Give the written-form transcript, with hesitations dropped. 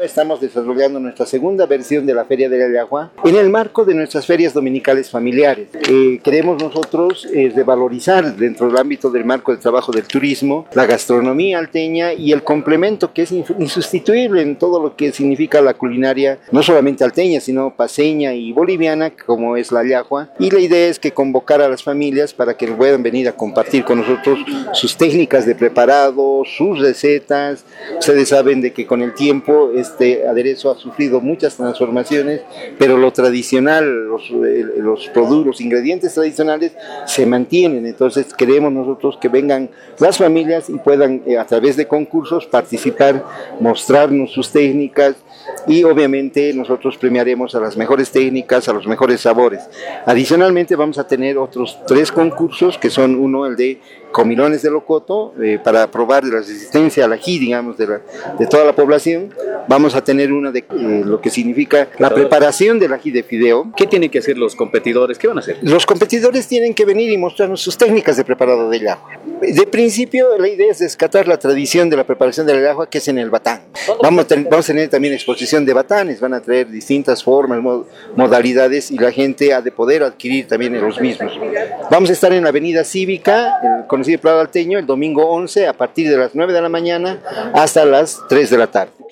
estamos desarrollando nuestra segunda versión de la Feria de la Llagua en el marco de nuestras ferias dominicales familiares. Queremos nosotros revalorizar dentro del ámbito del marco del trabajo del turismo, la gastronomía alteña y el complemento que es insustituible en todo lo que significa la culinaria, no solamente alteña, sino paceña y boliviana, como es la llagua. Y la idea es que convocar a las familias para que puedan venir a compartir con nosotros sus técnicas de preparado, sus recetas. Ustedes saben de que con el tiempo este aderezo ha sufrido muchas transformaciones, pero lo tradicional, los productos, los ingredientes tradicionales se mantienen. Entonces queremos nosotros que vengan las familias y puedan a través de concursos participar, mostrarnos sus técnicas, y obviamente nosotros premiaremos a las mejores técnicas, a los mejores sabores. Adicionalmente vamos a tener otros 3 concursos, que son uno el de comilones de locoto, para probar la resistencia al ají, digamos, de toda la población. Vamos a tener una de lo que significa la preparación del ají de fideo. ¿Qué tienen que hacer los competidores? ¿Qué van a hacer? Los competidores tienen que venir y mostrarnos sus técnicas de preparado del llagua. De principio, la idea es rescatar la tradición de la preparación del llagua, que es en el batán. Vamos a tener también exposición de batanes, van a traer distintas formas, modalidades, y la gente ha de poder adquirir también los mismos. Vamos a estar en la avenida Cívica, el conocido Prado Alteño, el domingo 11, a partir de las 9 de la mañana hasta las 3 de la tarde.